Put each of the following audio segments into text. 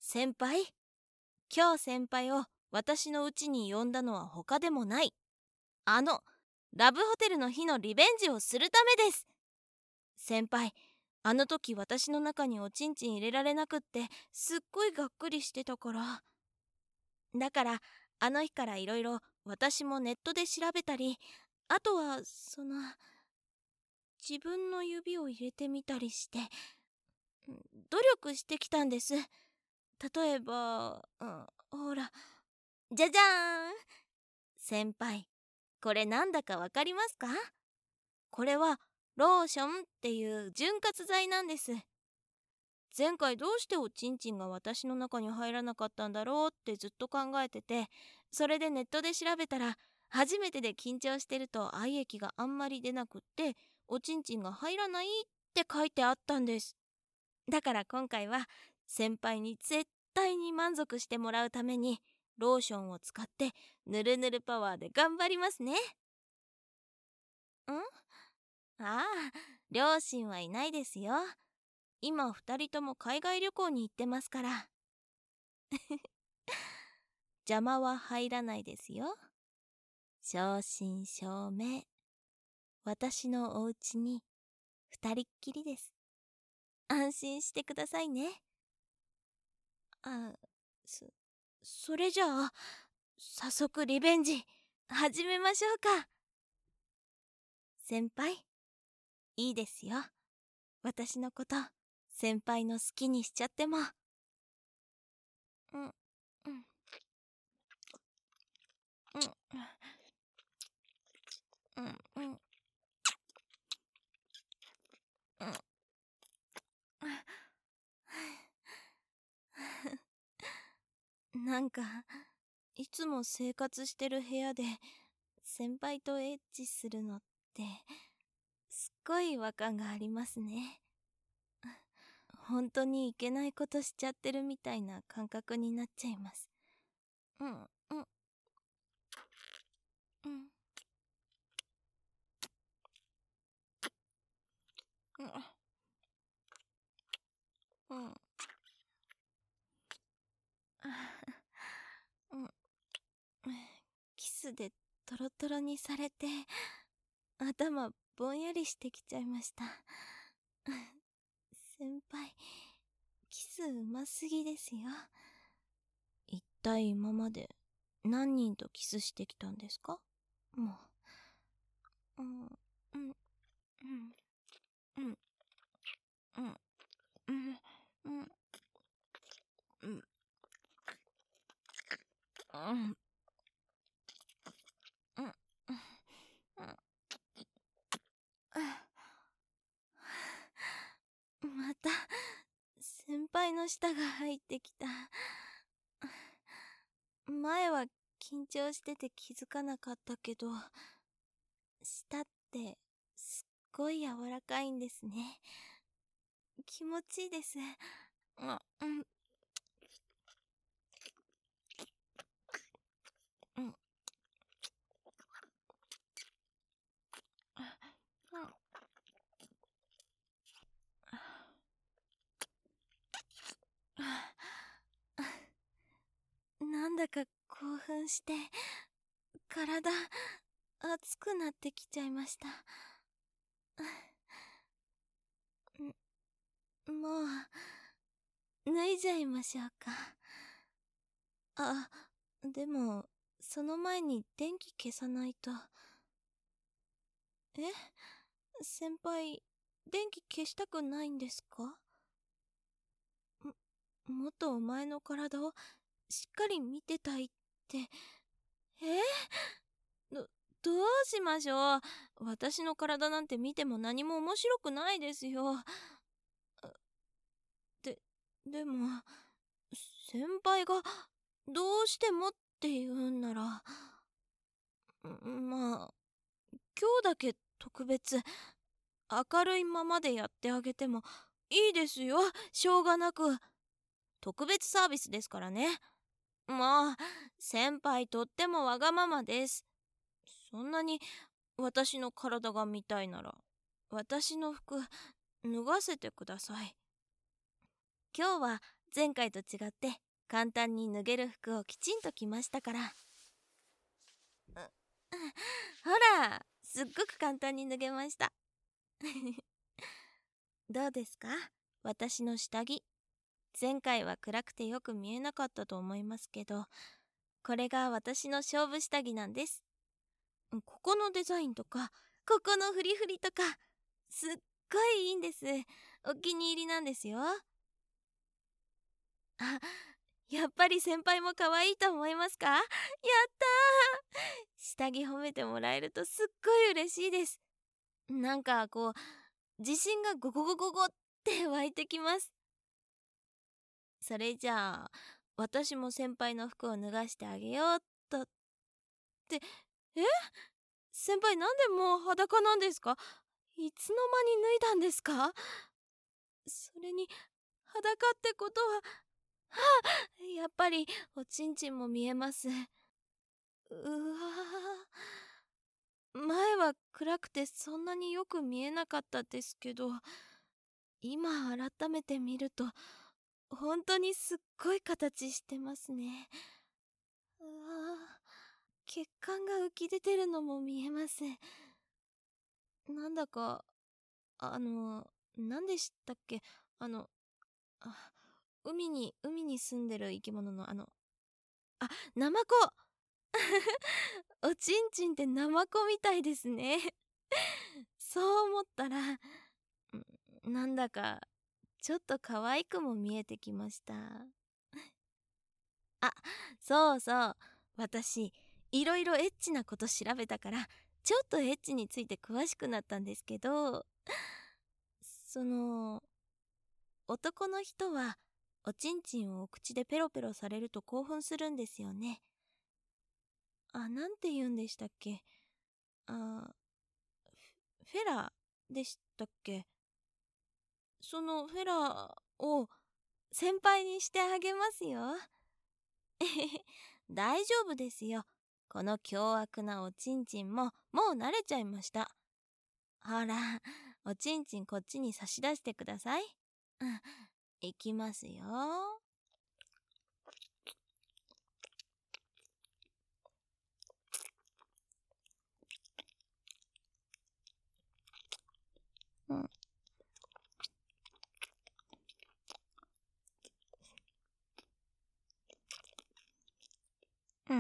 先輩、今日先輩を私の家に呼んだのは他でもない。あの、ラブホテルの日のリベンジをするためです。先輩、あの時私の中におちんちん入れられなくってすっごいがっくりしてたから。だから、あの日からいろいろ私もネットで調べたり、あとは、自分の指を入れてみたりして、努力してきたんです。例えば、ほら、じゃじゃーん。先輩、これなんだかわかりますか？これはローションっていう潤滑剤なんです。前回どうしておちんちんが私の中に入らなかったんだろうってずっと考えてて、それでネットで調べたら、初めてで緊張してると愛液があんまり出なくって、おちんちんが入らないって書いてあったんです。だから今回は先輩に絶対に満足してもらうためにローションを使ってぬるぬるパワーで頑張りますね。ああ、両親はいないですよ。今二人とも海外旅行に行ってますから。邪魔は入らないですよ。正真正銘、私のお家に二人っきりです。安心してくださいね。あ、そ、それじゃあ、早速リベンジ始めましょうか。先輩、いいですよ。私のこと先輩の好きにしちゃっても。うんうんうんうんうんなんかいつも生活してる部屋で先輩とエッチするのってすっごい違和感がありますね。本当にいけないことしちゃってるみたいな感覚になっちゃいます。うんうんうんうんうんうんキスでトロトロにされて頭ぼんやりしてきちゃいました。先輩、キスうますぎですよ。一体今まで何人とキスしてきたんですか？もう、うんうんうんうんうんうんうんうんうんうんまた先輩の舌が入ってきた。前は緊張してて気づかなかったけど、舌ってすっごい柔らかいんですね。気持ちいいです。うんうんなんだか興奮して体熱くなってきちゃいました。もう脱いじゃいましょうか。あ、でもその前に電気消さないと。え、先輩、電気消したくないんですか？もっとお前の体をしっかり見てたいって。えど、どうしましょう。私の体なんて見ても何も面白くないですよ。で、でも、先輩がどうしてもって言うんなら、まあ、今日だけ特別明るいままでやってあげてもいいですよ。しょうがなく。特別サービスですからね。もう、先輩とってもわがままです。そんなに私の体が見たいなら、私の服脱がせてください。今日は前回と違って簡単に脱げる服をきちんと着ましたから。ほら、すっごく簡単に脱げました。どうですか、私の下着。前回は暗くてよく見えなかったと思いますけど、これが私の勝負下着なんです。ここのデザインとか、ここのフリフリとか、すっごいいいんです。お気に入りなんですよ。あ、やっぱり先輩も可愛いと思いますか？やったー。下着褒めてもらえるとすっごい嬉しいです。なんかこう、自信がゴゴゴゴゴって湧いてきます。それじゃあ、私も先輩の服を脱がしてあげようっと。って、え？先輩なんでもう裸なんですか？いつの間に脱いだんですか？それに、裸ってことは、やっぱりおちんちんも見えます。うわー、前は暗くてそんなによく見えなかったですけど、今改めて見ると本当にすっごい形してますね。うわー、血管が浮き出てるのも見えます。なんだか、何でしたっけ、あの、あ、海に住んでる生き物のナマコ。おちんちんってナマコみたいですね。そう思ったら、なんだかちょっと可愛くも見えてきました。あ、そうそう。私、いろいろエッチなこと調べたから、ちょっとエッチについて詳しくなったんですけど、その、男の人は、おちんちんをお口でペロペロされると興奮するんですよね。なんて言うんでしたっけ。あ、フェラでしたっけ。そのフェラを先輩にしてあげますよ。大丈夫ですよ。この凶悪なおちんちんももう慣れちゃいました。ほら、おちんちんこっちに差し出してください。うん、いきますよ。うん。うん。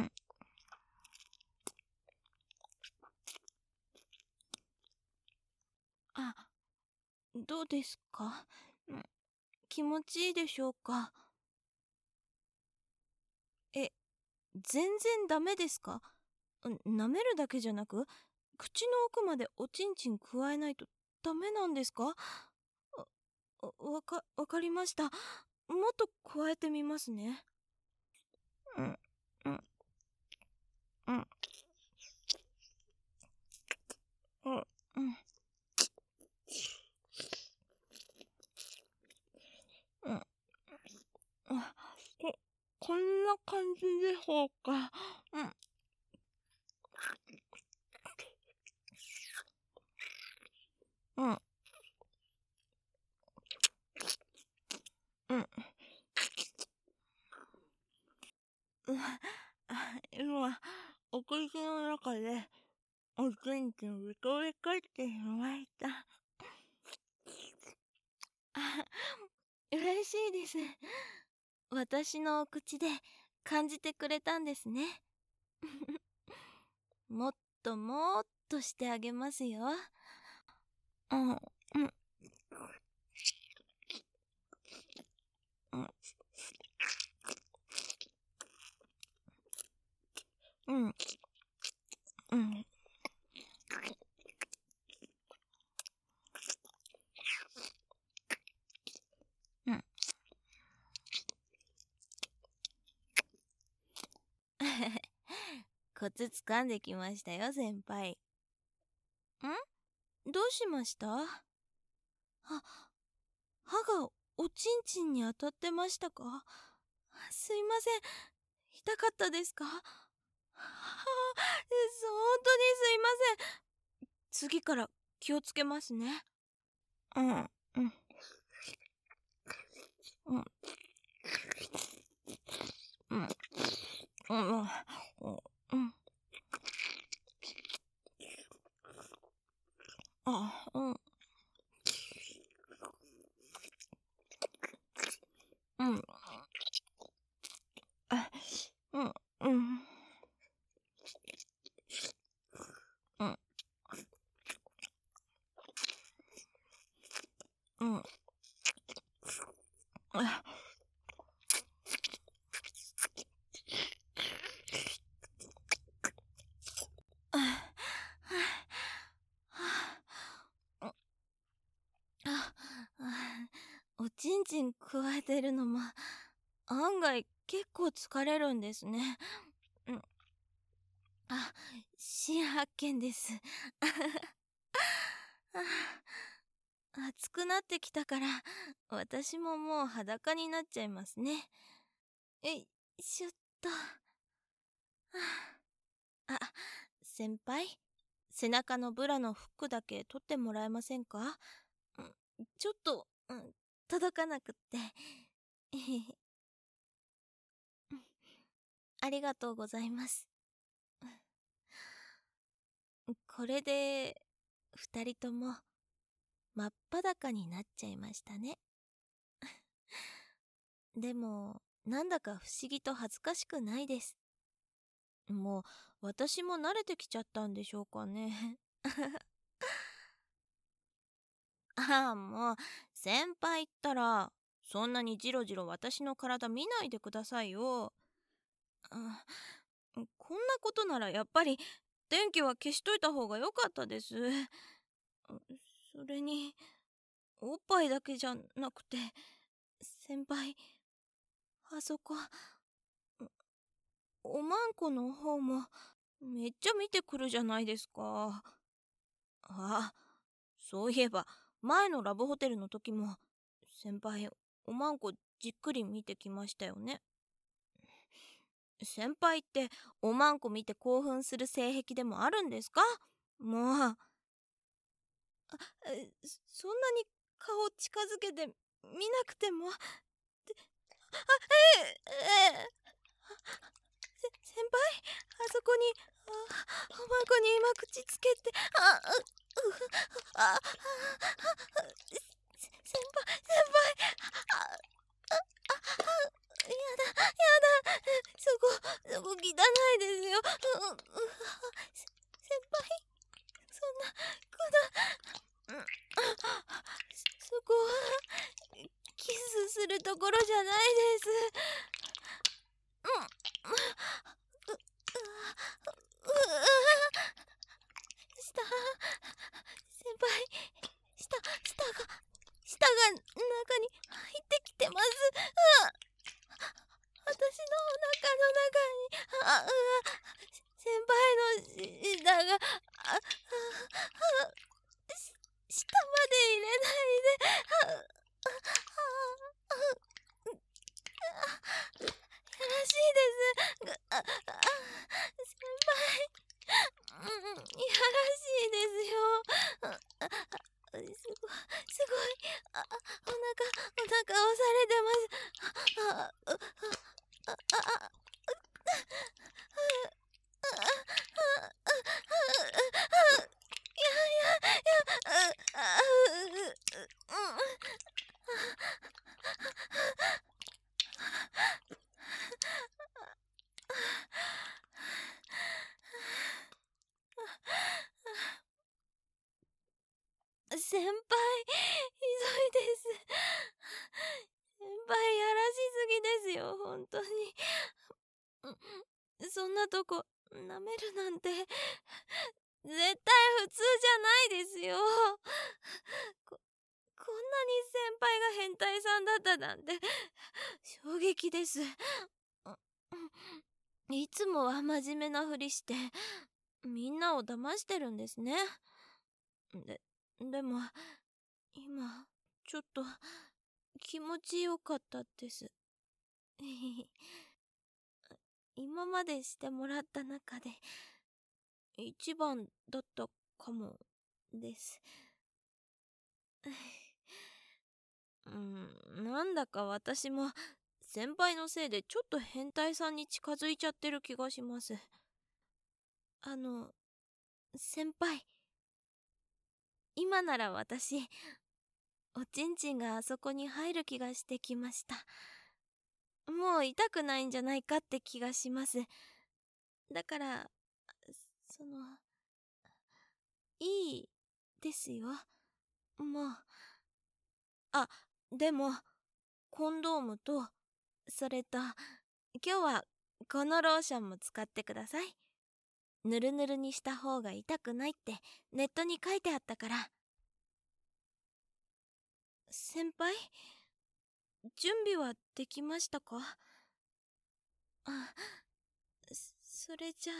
あ、どうですか？気持ちいいでしょうか？え、全然ダメですか？舐めるだけじゃなく、口の奥までおちんちん加えないとダメなんですか？わかりました。もっと加えてみますね。うん、うん、うん、うん、うん。うん、こんな感じでしょうか。うん、うん、うん。今、お口の中でおちんちんビコビコってしました。あ、嬉しいです。私のお口で感じてくれたんですね。もっともっとしてあげますよ。うん、うん、うん、うん、うん。うん。コツ掴んできましたよ、先輩。どうしました？歯がおちんちんに当たってましたか？すいません。痛かったですか？本当にすいません。次から気をつけますね。うん、うん、うん。 うん、うん、うん、うん、あ、うん、うん、あ、うん、うん、うん、うん、あ、あ、あ、あ、おちんちんくわえてるのも案外結構疲れるんですね。うん、あ、新発見です。暑くなってきたから私ももう裸になっちゃいますね。えいしょっと。あ、先輩、背中のブラのフックだけ取ってもらえませんか？ちょっと、届かなくって。ありがとうございます。これで二人とも真っ裸になっちゃいましたね。でもなんだか不思議と恥ずかしくないです。もう私も慣れてきちゃったんでしょうかね。ああ、もう先輩ったらそんなにジロジロ私の体見ないでくださいよ。あ、こんなことならやっぱり電気は消しといた方が良かったです。それにおっぱいだけじゃなくて先輩、あそこおまんこの方もめっちゃ見てくるじゃないですか。あ、そういえば前のラブホテルの時も先輩おまんこじっくり見てきましたよね。先輩っておまんこ見て興奮する性癖でもあるんですか？もうそんなに顔近づけて見なくても。ええ先輩、あそこにおまんこに今口つけて、あ先輩、そこ汚いですよ。先輩、そんなこの、そこはキスするところじゃないです。下、先輩、舌が中に入ってきてます。私のお腹の中に、先輩の舌が、舌まで入れないで。やらしいです。先輩、やらしいですよ。すごい、お腹押されてます。先輩、ひどいです。先輩、やらしすぎですよ、本当に。そんなとこ、舐めるなんて、絶対普通じゃないですよ。こ、こんなに先輩が変態さんだったなんて、衝撃です。いつもは真面目なふりして、みんなを騙してるんですね。でも、今、ちょっと、気持ちよかったです。今までしてもらった中で一番だったかもです。なんだか私も先輩のせいでちょっと変態さんに近づいちゃってる気がします。先輩、今なら私、おちんちんがあそこに入る気がしてきました。もう痛くないんじゃないかって気がします。だから、いいですよ。もう。あ、でも、コンドームと、それと、今日はこのローションも使ってください。ぬるぬるにした方が痛くないってネットに書いてあったから。先輩、準備はできましたか？あ、それじゃ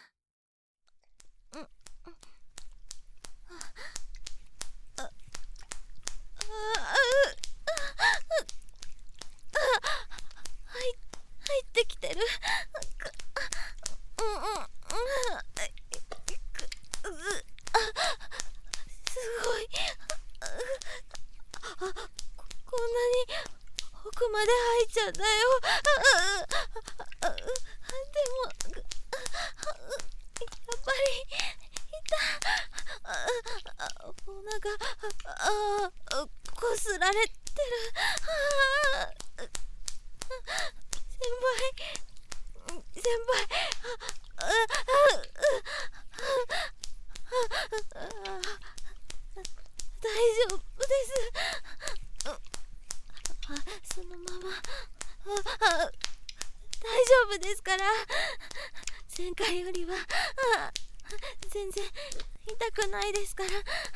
あ、入ってきてる。すごい。こんなに奥まで入っちゃったよ。でもやっぱりお腹こすられてる。先輩、大丈夫です。そのまま大丈夫ですから。前回よりは全然痛くないですから。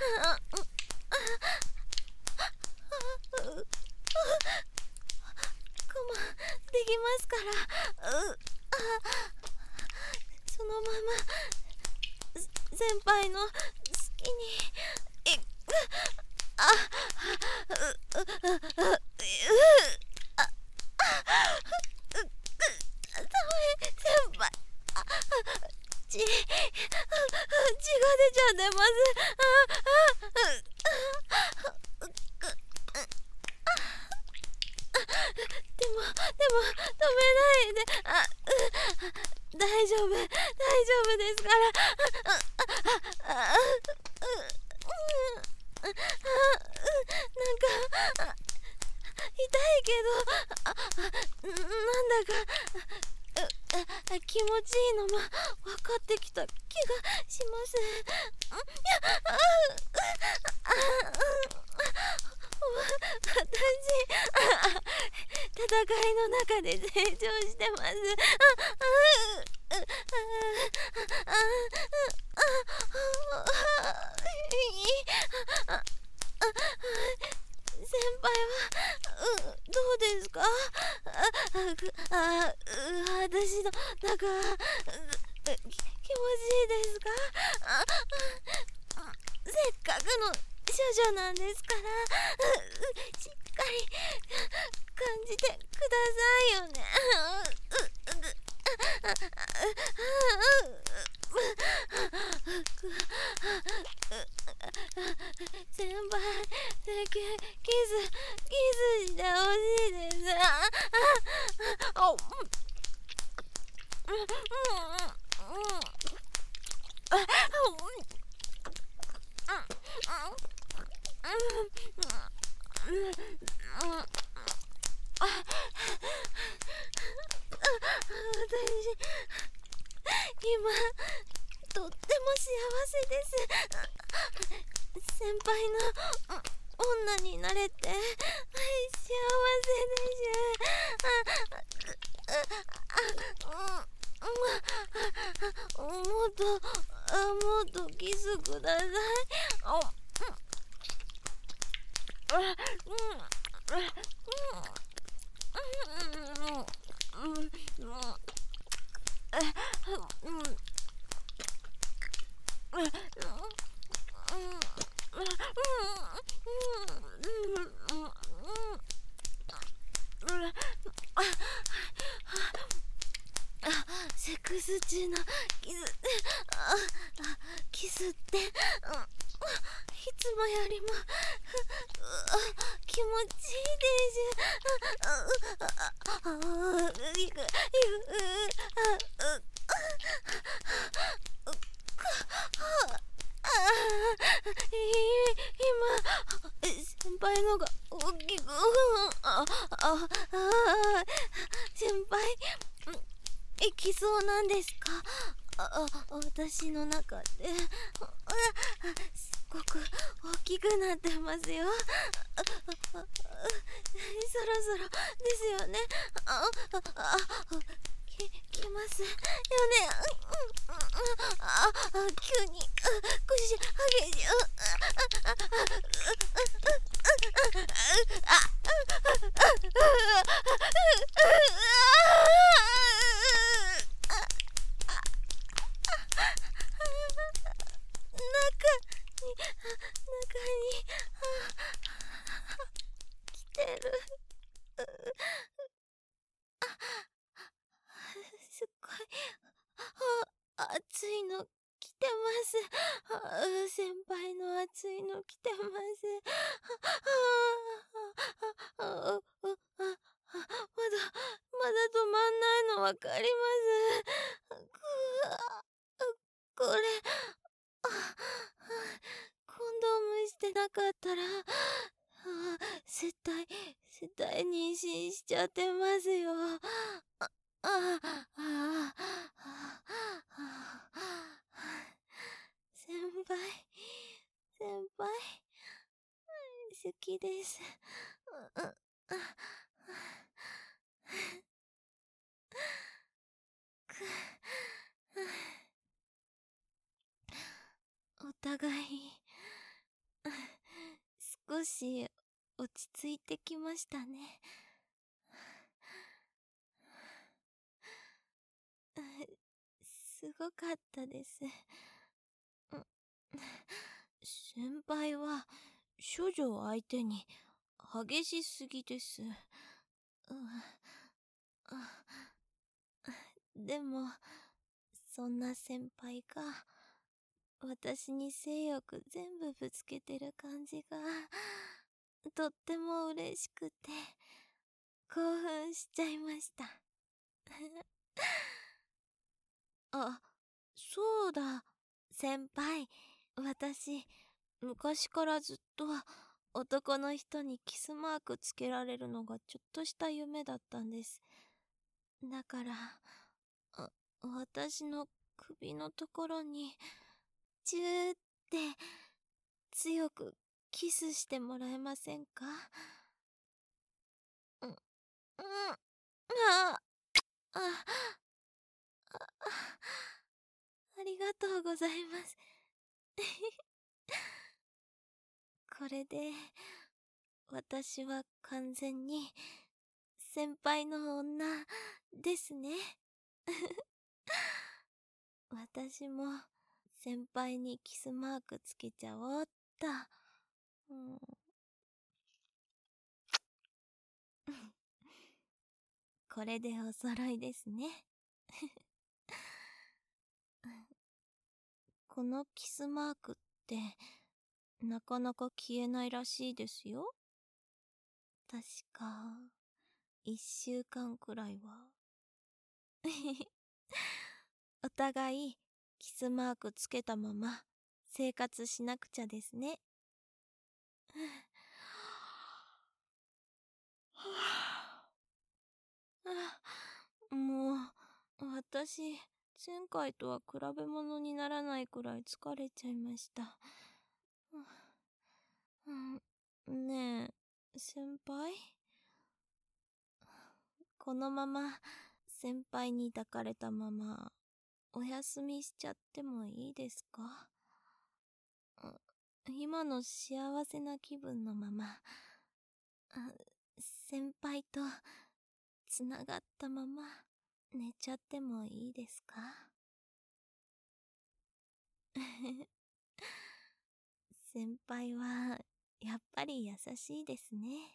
我慢できますから。そのまま先輩の好きに先輩、血が出ちゃってます。でも止めないで。大丈夫ですから。なんか痛いけど、なんだか気持ちいいのも分かってきた気がします。私、戦いの中で成長してます。先輩はどうですか？私の中気持ちいいですか？せっかくの処女なんですから、しっかり感じてくださいよね。先輩、キスしてほしいです。私、今とっても幸せです。先輩の女になれて幸せです。もっとキスください。セックス中のキスってつもよりも気持ちいいです今先輩のが大きく先輩行きそうなんですか？私の中ですごく大きくなってますよ。そろそろですよね。来ますよね。急に腰激し中に来てる。すっごい熱いの来てます。先輩の熱いの来てます。まだ止まんないのわかります。これコンドームしてなかったら絶対妊娠しちゃってますよ。先輩好きです。お互い少し落ち着いてきましたね。すごかったです。先輩は処女を相手に激しすぎです。でもそんな先輩が私に性欲全部ぶつけてる感じがとっても嬉しくて興奮しちゃいました。そうだ、先輩。私、昔からずっと男の人にキスマークつけられるのがちょっとした夢だったんです。だから、私の首のところに、チューって強くキスしてもらえませんか？うん、あ、あ、ありがとうございます。これで、私は完全に先輩の女ですね。私も先輩にキスマークつけちゃおうっと。うん、これでお揃いですね。このキスマークってなかなか消えないらしいですよ。確か1週間くらいは。お互いキスマークつけたまま生活しなくちゃですね。もう私前回とは比べ物にならないくらい疲れちゃいました。ねえ先輩、このまま先輩に抱かれたままお休みしちゃってもいいですか？今の幸せな気分のまま先輩とつながったまま寝ちゃってもいいですか？先輩はやっぱり優しいですね。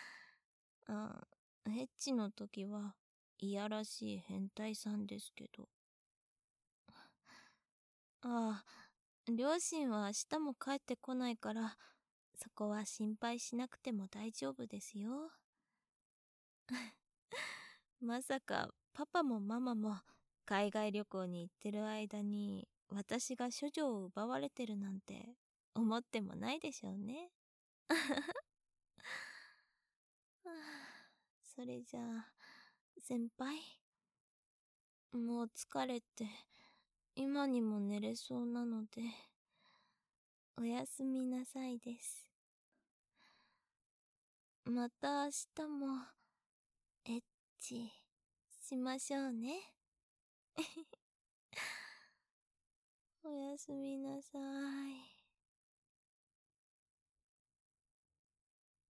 エッチの時はいやらしい変態さんですけど。 両親は明日も帰ってこないから、そこは心配しなくても大丈夫ですよ。まさかパパもママも海外旅行に行ってる間に私が処女を奪われてるなんて思ってもないでしょうね。はあ、それじゃあ先輩、もう疲れて今にも寝れそうなのでおやすみなさいです。また明日もエッチしましょうね。おやすみなさい。